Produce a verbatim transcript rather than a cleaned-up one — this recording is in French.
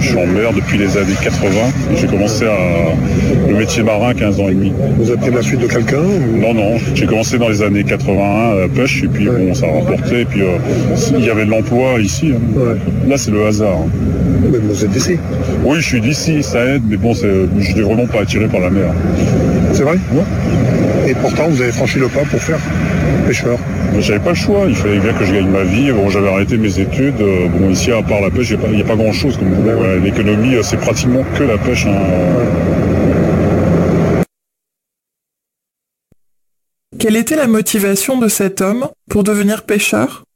je suis en mer depuis les années quatre-vingts. J'ai commencé à, le métier marin à quinze ans et demi. Vous avez pris la suite de quelqu'un ou... Non, non, j'ai commencé dans les années quatre-vingt-un à la pêche et puis ouais. bon, ça a rapporté. Et puis euh, il y avait de l'emploi ici. Hein. Ouais. Là, c'est le hasard. Hein. Mais vous êtes d'ici? Oui, je suis d'ici, ça aide, mais bon, c'est, je n'étais vraiment pas attiré par la mer. C'est vrai? Ouais. Et pourtant, vous avez franchi le pas pour faire pêcheur? J'avais pas le choix, il fallait bien que je gagne ma vie. Bon, j'avais arrêté mes études. Bon, ici, à part la pêche, il n'y a pas grand-chose. Comme vous. Ouais. L'économie, c'est pratiquement que la pêche. Hein. Ouais. Quelle était la motivation de cet homme pour devenir pêcheur?